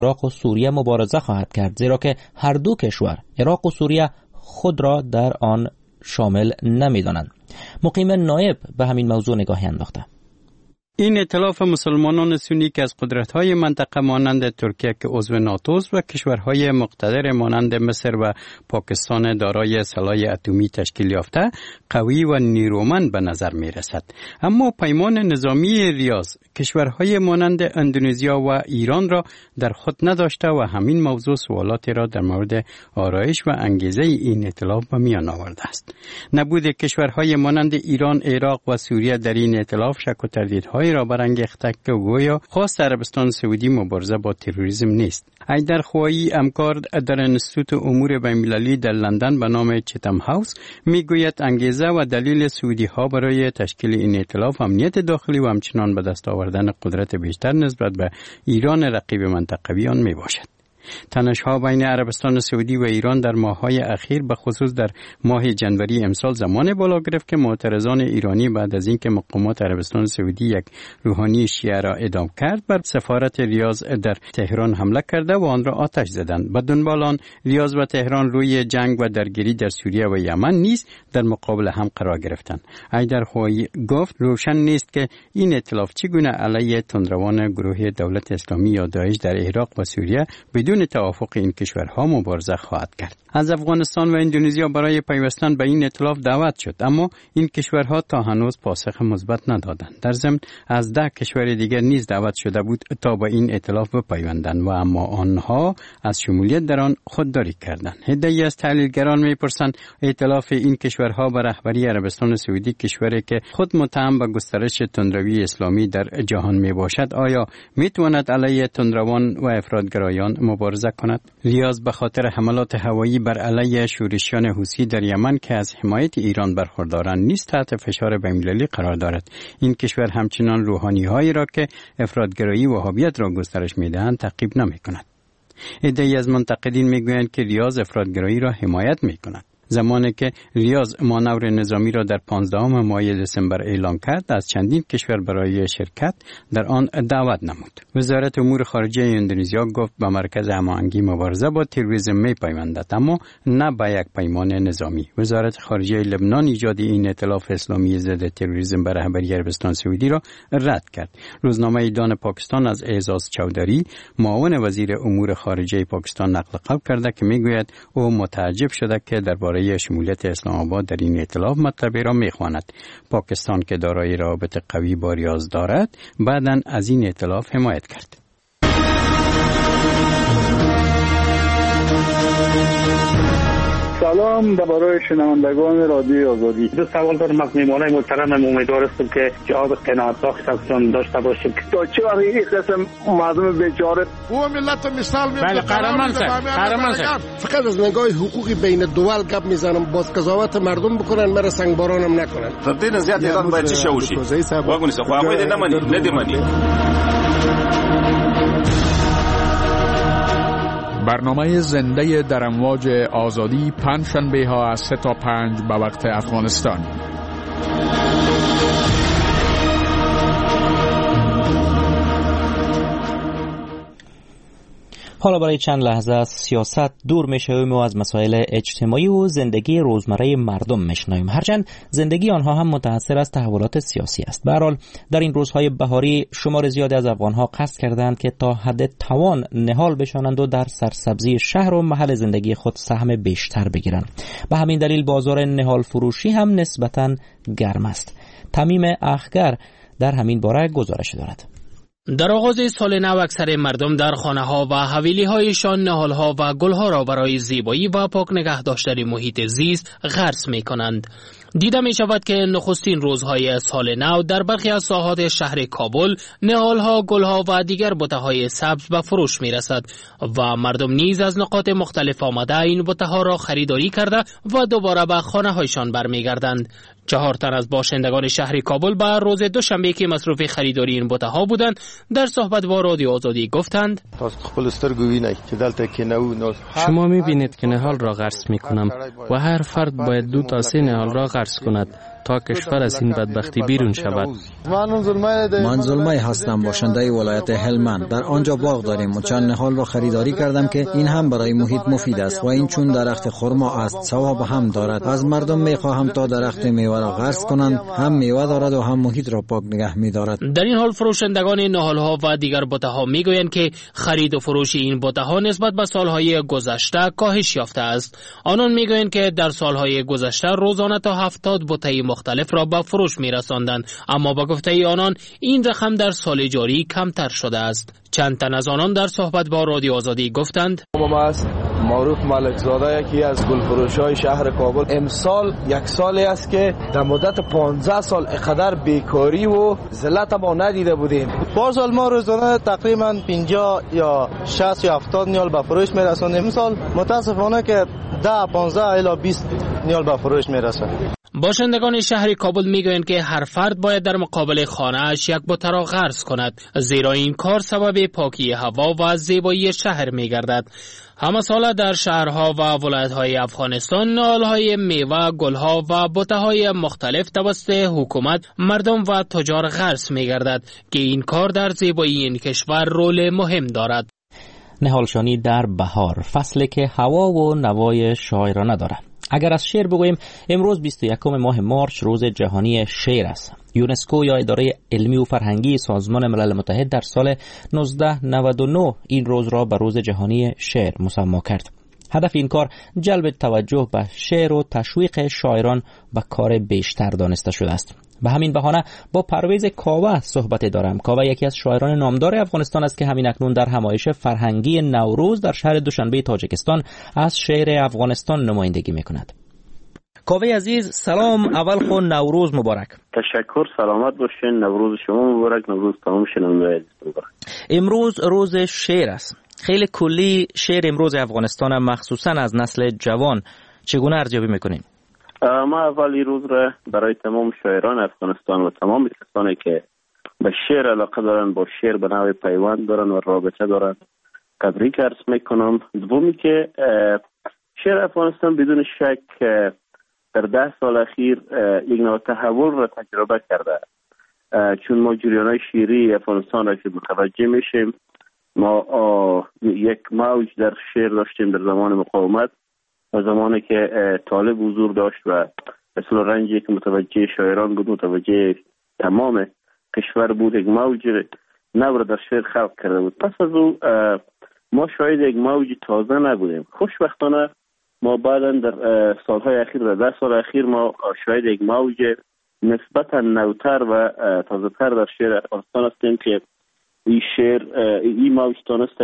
عراق و سوریه مبارزه خواهد کرد، زیرا که هر دو کشور عراق و سوریه خود را در آن شامل نمی‌دانند. مقیم نایب به همین موضوع نگاهی انداخته. این ائتلاف مسلمانان سنی که از قدرت‌های منطقه مانند ترکیه که عضو ناتو است و کشورهای مقتدر مانند مصر و پاکستان دارای سلاح اتمی تشکیل یافته قوی و نیرومند به نظر می‌رسد. اما پیمان نظامی ریاض کشورهای مانند اندونزیا و ایران را در خود نداشته و همین موضوع سوالاتی را در مورد آرایش و انگیزه این ائتلاف به میان آورده است. نبود کشورهای مانند ایران، عراق و سوریه در این ائتلاف شک و تردیدهای را برانگیخته که گویا خواست عربستان سعودی مبارزه با تروریسم نیست. ایدر خوایی همکار در انستیتوت امور بین‌المللی در لندن به نام چتم هاوس میگوید انگیزه و دلیل سعودی ها برای تشکیل این ائتلاف امنیت داخلی و همچنان به دست آوردن قدرت بیشتر نسبت به ایران رقیب منطقوی آن می باشد. تنش‌ها بین عربستان سعودی و ایران در ماه‌های اخیر به خصوص در ماه جنوری امسال زمان بالا گرفت که معترضان ایرانی بعد از اینکه مقامات عربستان سعودی یک روحانی شیعه را اعدام کرد بر سفارت ریاض در تهران حمله کرده و آن را آتش زدند. به دنبال آن ریاض و تهران روی جنگ و درگیری در سوریه و یمن نیز در مقابل هم قرار گرفتند. ایدر خوایی گفت روشن نیست که این ائتلاف چگونه علیه تندروان گروه دولت اسلامی یا داعش در عراق و سوریه بدون توافق این کشورها مبارزه خواهد کرد. از افغانستان و اندونزیا برای پیوستن به این ائتلاف دعوت شد، اما این کشورها تا هنوز پاسخ مثبت ندادند. در ضمن از 10 کشور دیگر نیز دعوت شده بود تا به این ائتلاف بپیوندند و اما آنها از شمولیت در آن خودداری کردند. عده‌ای از تحلیلگران می‌پرسند ائتلاف این کشورها به رهبری عربستان سعودی، کشوری که خود متهم به گسترش تندروی اسلامی در جهان میباشد، آیا میتواند علیه تندروان و افراطگرایان مبارزه کند؟ ریاض به خاطر حملات هوایی بر علیه شورشیان حوثی در یمن که از حمایت ایران برخوردارند نیز تحت فشار بین‌المللی قرار دارد. این کشور همچنان روحانی‌هایی را که افراطگرایی و وهابیت را گسترش می‌دهند تعقیب نمی‌کند. عده‌ای از منتقدین می‌گویند که ریاض افراطگرایی را حمایت می‌کند. زمانی که ریاض مانور نظامی را در 15 ماه دسامبر اعلام کرد، از چندین کشور برای شرکت در آن دعوت نمود. وزارت امور خارجه اندونزیا گفت به مرکز هماهنگی مبارزه با تروریسم می‌پیوندد، اما نه به یک پیمان نظامی. وزارت خارجه لبنان ایجاد این ائتلاف اسلامی ضد تروریسم به رهبری عربستان سعودی را رد کرد. روزنامه دان پاکستان از اعزاز چودری، معاون وزیر امور خارجه پاکستان، نقل قول کرده که میگوید او متعجب شده که درباره شمولیت اسلام آباد در این ائتلاف مطلبی را میخواند. پاکستان که دارای روابط قوی با ریاض دارد، بعداً از این ائتلاف حمایت کرد. سلام برای شنوندگان رادیوی آزادی. دو سوال دارم از میهمانای محترم. امیدوار هستم که جواب قناعت بخشتون داشته باشید. تا چه وقت این قسم مردم بیچاره او ملت مثال میاد؟ بله قهرمان فقط از نگاه حقوقی بین دول گپ میزنم، باز قضاوت مردم بکنن، مرا سنگبارانم نکنن. تبدیل زیاد ایران باید چی شوشی؟ واگونی سه خواهی ندیمانی. برنامه زنده در امواج آزادی پنجشنبه ها از 3 تا 5 به وقت افغانستان. حالا برای چند لحظه از سیاست دور میشویم و از مسائل اجتماعی و زندگی روزمره مردم میشنویم، هرچند زندگی آنها هم متأثر از تحولات سیاسی است. به هر حال در این روزهای بهاری شمار زیادی از افغانها قصد کردند که تا حد توان نهال بشانند و در سرسبزی شهر و محل زندگی خود سهم بیشتر بگیرند. به همین دلیل بازار نهال فروشی هم نسبتاً گرم است. تمیم اخگر در همین باره گزارش دارد. در آغاز سال نو اکثر مردم در خانه ها و حویلی هایشان نهال ها و گل ها را برای زیبایی و پاک نگه داشتن محیط زیست غرس می کنند. دیده می شود که نخستین روزهای سال نو در برخی از ساحات شهر کابل نهال ها، گل ها و دیگر بوته های سبز به فروش می رسد و مردم نیز از نقاط مختلف آمده این بوته ها را خریداری کرده و دوباره به خانه هایشان برمیگردند. 4 تن از باشندگان شهر کابل به روز دوشنبه که مصروف خریداری این بوته ها بودند در صحبت با رادیو آزادی گفتند: شما می بینید که نهال را غرس می کنم و هر فرد باید 2 تا 3 نهال را غرس کند. تا کشور از این بدبختی بیرون شود. من زلمه هستم، باشنده ولایت هلمند. در آنجا باغ داریم و چند نخال را خریداری کردم که این هم برای محیط مفید است و این چون درخت خرما است ثواب هم دارد. از مردم میخواهم تا درخت میوه را غرس کنند، هم میوه دارد و هم محیط را پاک نگه می‌دارد. در این حال فروشندگان نهال‌ها و دیگر بته‌ها میگویند که خرید و فروش این بته‌ها نسبت به سال‌های گذشته کاهش یافته است. آنان میگویند که در سال‌های گذشته روزانه تا 70 بته مختلف را به فروش می‌رساندند، اما با گفته آنان این رقم در سال جاری کمتر شده است. چند تن از آنان در صحبت با رادیو آزادی گفتند: معروف ملک زاده یکی از گلفروش‌های شهر کابل، امسال یک سالی است که در مدت 15 سال اقدر بیکاری و ذلت ما ندیده بودیم. پارسال ما روزانه تقریبا 50 یا 60 یا 70 نیال به فروش میرسونیم، امسال متاسفانه که 10 15 الی 20 نیال به فروش میرسه. باشندگان شهر کابل میگویند که هر فرد باید در مقابل خانه‌اش یک بته را غرس کند، زیرا این کار سبب پاکی هوا و زیبایی شهر میگردد. همه ساله در شهرها و ولایت‌های افغانستان نهال‌های میوه، گل‌ها و بته‌های مختلف توسط حکومت، مردم و تجار غرس میگردد که این کار در زیبایی این کشور رول مهم دارد. نهالشانی در بهار، فصلی که هوا و نوای شاعرانه دارد. اگر از شعر بگوییم، امروز 21 ماه مارچ روز جهانی شعر است. یونسکو یا اداره علمی و فرهنگی سازمان ملل متحد در سال 1999 این روز را به روز جهانی شعر مسمی کرد. هدف این کار جلب توجه به شعر و تشویق شاعران به کار بیشتر دانسته شده است. به همین بهانه با پرویز کاوه صحبت دارم. کاوه یکی از شاعران نامدار افغانستان است که همین اکنون در همایش فرهنگی نوروز در شهر دوشنبه تاجیکستان از شعر افغانستان نمایندگی می‌کند. کاوه عزیز سلام، اول خو نوروز مبارک. تشکر، سلامت باشین. نوروز شما مبارک، نوروز تمام شنوندگان مبارک. امروز روز شعر است. خیلی کلی شعر امروز افغانستان مخصوصا از نسل جوان چگونه ارزیابی می‌کنین؟ ما اولی روز را برای تمام شاعران افغانستان و تمام کسانی که به شعر علاقه دارن، با شعر به نوع پیوند دارن و رابطه دارن تبریک عرض میکنم. دومی که شعر افغانستان بدون شک در 10 سال اخیر یک نوع تحول را تجربه کرده، چون ما جریان‌های شعری افغانستان را که متوجه میشیم. ما یک موج در شعر داشتیم در زمان مقاومت و زمانی که طالب حضور داشت و اصلا رنجی که متوجه شاعران بود، متوجه تمام کشور بود، یک موج نو در شعر خلق کرده بود. پس از او ما شاید یک موج تازه نبودیم. خوشبختانه ما بعدا در سالهای اخیر، در 10 سال اخیر، ما شاید یک موج نسبتا نوتر و تازه تر در شعر افغانستان هستیم که این شعر، این موج تانست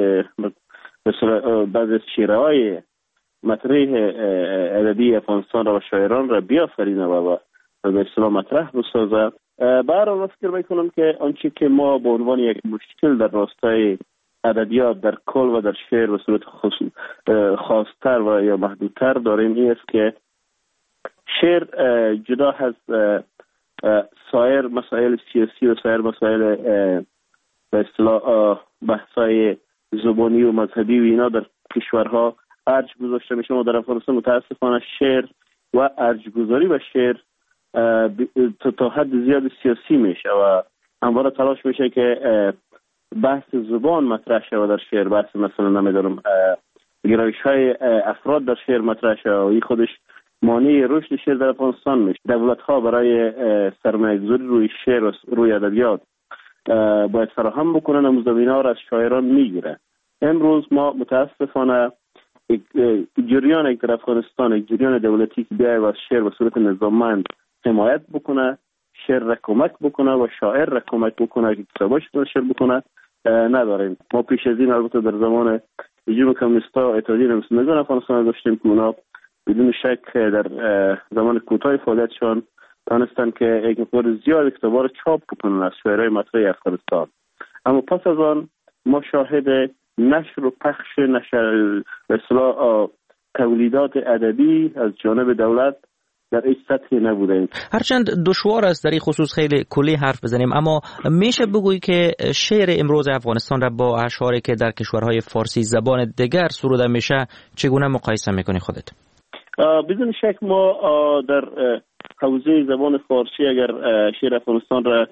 مثلا بعضی از شعرهای مطرح ادبی افغانستان را و شاعران را بیافرینه و به اصطلاح مطرح بسازه. برای فکر میکنم که آنچه که ما به عنوان یک مشکل در راستای ادبیات در کل و در شعر به صورت خاصتر و یا محدودتر داریم این است که شعر جدا از سایر مسائل سیاسی و سایر مسائل به اصطلاح بحثای زبانی و مذهبی و اینا در کشورها ارج گذاشته میشه. ما در افغانستان متاسفانه شعر و ارجگذاری و شعر تا حد زیاد سیاسی میشه و همواره تلاش میشه که بحث زبان مطرح شود در شعر، بحث مثلا نمیدونم گرایش های افراد در شعر مطرح شود و این خودش مانع رشد شعر در افغانستان میشه. دولت ها برای سرمایه‌گذاری روی شعر و روی ادبیات باید فراهم بکنن و زمینه‌ها را از شاعران میگیره. امروز ما متاسفانه جریان در افغانستان، یک جریان دولتی که بیاید و از شعر به صورت نظاممند حمایت بکنه، شعر را کمک بکنه و شاعر را کمک بکنه که کتاباش را شعر بکنه نداریم. ما پیش از این البته در زمان رژیم کمونیستا اتحادیه نویسندگان افغانستان داشتیم که اونا بدون شک در زمان کوتاه فعالیتشان تانستن که یک مقدار زیاد کتابا را چاپ بکنن از شاعرای مطرح افغانستان. اما پس از آن ما شاهد نشر و پخش به اصطلاح تولیدات ادبی از جانب دولت در این سطحی نبودیم. هرچند دشوار است در این خصوص خیلی کلی حرف بزنیم، اما میشه بگویی که شعر امروز افغانستان را با اشعاری که در کشورهای فارسی زبان دیگر سروده میشه چگونه مقایسه میکنی خودت؟ بدون شک ما در حوزه زبان فارسی اگر شعر افغانستان را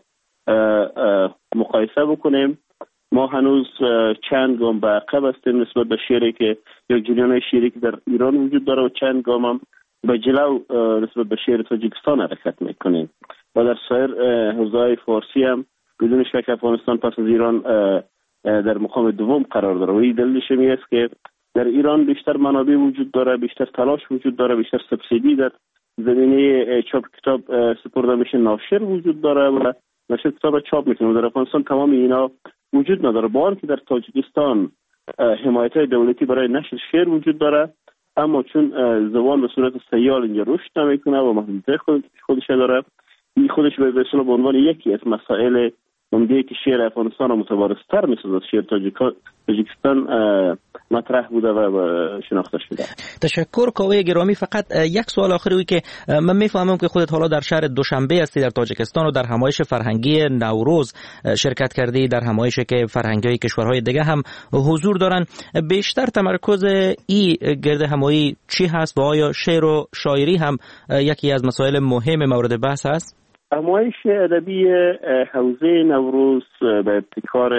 مقایسه بکنیم، ما هنوز چند گام به عقب هستیم نسبت به شعری که یک جریان شعری که در ایران وجود داره و چند گام هم به جلو نسبت به شعر تاجیکستان حرکت میکنیم و در سایر حوزه‌های فارسی هم بدون شک افغانستان پس از ایران در مقام دوم قرار داره و این دلیلش این است که در ایران بیشتر منابع وجود داره، بیشتر تلاش وجود داره، بیشتر سبسیدی در زمینه چاپ کتاب سپرده میشه، ناشر وجود داره و ناشر کتاب چاپ میکنه. در افغانستان تمام اینا وجود نداره، با آنکه در تاجیکستان حمایت‌های دولتی برای نشر شعر وجود داره، اما چون زبان به صورت سیال اینجا رشد نمیکنه و محدودیت خودش داره، این خودش به اصطلاح به عنوان یکی از مسائل عمده که شعر افغانستان را متوارث‌تر می‌سازد شعر تاجیکستان مطرح بوده و شناخته شده. تشکر کاوه گرامی. فقط یک سوال آخری که من میفهمم که خودت حالا در شهر دوشنبه هستی در تاجیکستان و در همایش فرهنگی نوروز شرکت کردی، در همایشی که فرهنگ‌های کشورهای دیگه هم حضور دارن، بیشتر تمرکز این گرد همایی چی هست و آیا شعر و شاعری هم یکی از مسائل مهم مورد بحث است؟ همایش ادبی حوزه نوروز به ابتکار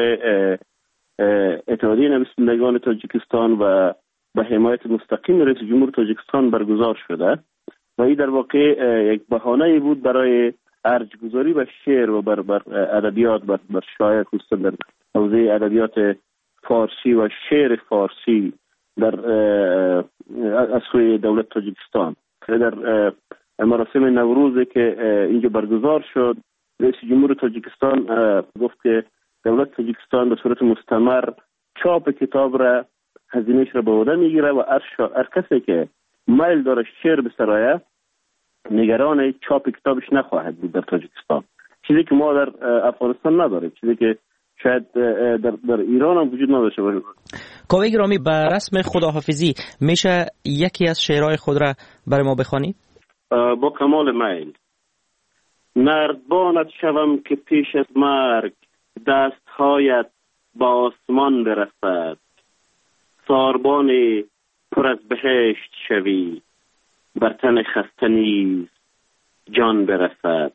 اتحادیه نویسندگان تاجیکستان و به حمایت مستقیم رئیس جمهور تاجیکستان برگزار شده و این در واقع یک بهانه بود برای ارجگذاری به شعر و بر ادبیات، بر شاعر، خصوصا در حوزه ادبیات فارسی و شعر فارسی در از سوی دولت تاجیکستان. در مراسم نوروزی که اینجا برگزار شد، رئیس جمهور تاجیکستان گفت که دولت تاجیکستان به صورت مستمر چاپ کتاب را هزینه‌اش را به عهده میگیره و هر کسی که میل داره شعر بسرایه نگران چاپ کتابش نخواهد بود در تاجیکستان، چیزی که ما در افغانستان نداریم، چیزی که شاید در ایران هم وجود نداشته باشه. کاوه گرامی، به رسم خداحافظی میشه یکی از شعرهای خود را برای ما بخوانی؟ با کمال میل. نردبانت شوم که پیش از مرگ دستهایت با آسمان برسد، ساربان پر از بهشت شوی بر تن خسته نیز جان برسد.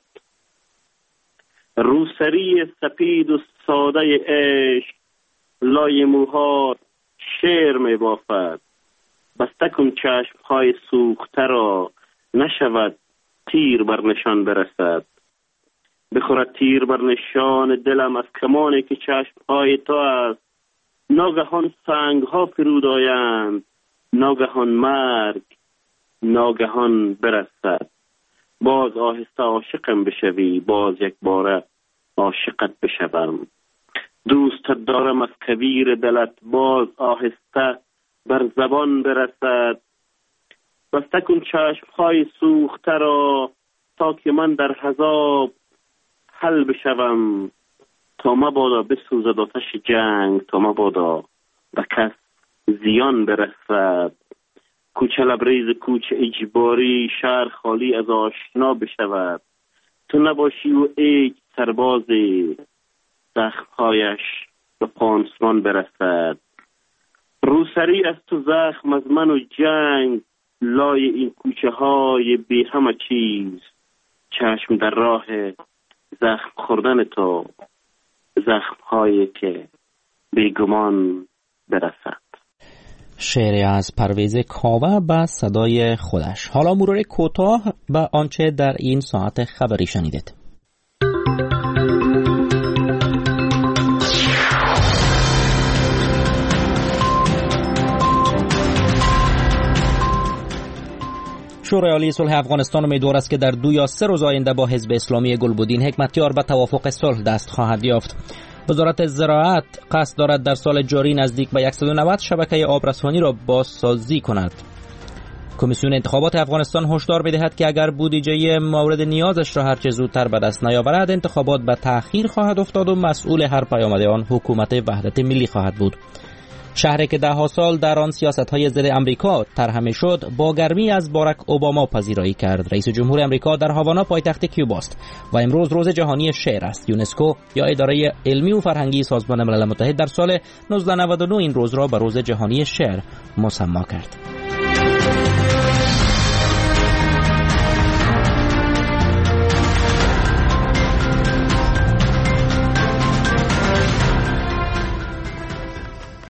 روسری سپید و ساده عشق لای موها شعر می بافد، بسته کن چشمهای سوخته را نشود تیر بر نشان برسد. بخورد تیر بر نشان دلم از کمانی که چشمهای تو است، ناگهان سنگها فرود آیند، ناگهان مرگ ناگهان برسد. باز آهسته عاشقم بشوی، باز یک باره عاشقت بشوم. دوستت دارم از کویر دلت، باز آهسته بر زبان برسد. بسته کن چشمهای سوخته را تا که من در حضاب حل بشوم، تا مبادا بسوزد آتش جنگ، تا مبادا به کس زیان برسد. کوچه لبریز کوچه اجباری شهر خالی از آشنا بشود، تو نباشی و ایک سربازی زخمهایش به پانسمان برسد. روسری از تو زخم از من و جنگ، لای این کوچه های بی همه چیز، چشم در راه زخم خوردن تو، زخم هایی که بیگمان برسد. شعری از پرویز کاوه به صدای خودش. حالا مرور کوتاه به آنچه در این ساعت خبری شنیدید. شورای عالی صلح افغانستان امیدوار است که در 2 یا 3 روز آینده با حزب اسلامی گلبدین حکمتیار به توافق صلح دست خواهد یافت. وزارت زراعت قصد دارد در سال جاری نزدیک به 190 شبکه آبرسانی را بازسازی کند. کمیسیون انتخابات افغانستان هشدار می‌دهد که اگر بودجه مورد نیازش را هرچه زودتر به دست نیاورد، انتخابات به تأخیر خواهد افتاد و مسئول هر پیامد آن حکومت وحدت ملی خواهد بود. شهری که 10 سال در آن سیاست‌های ضد آمریکا ترحم شد، با گرمی از باراک اوباما پذیرایی کرد. رئیس جمهور آمریکا در هاوانا پایتخت کیوباست و امروز روز جهانی شعر است. یونسکو یا اداره علمی و فرهنگی سازمان ملل متحد در سال 1999 این روز را به روز جهانی شعر مسمی کرد.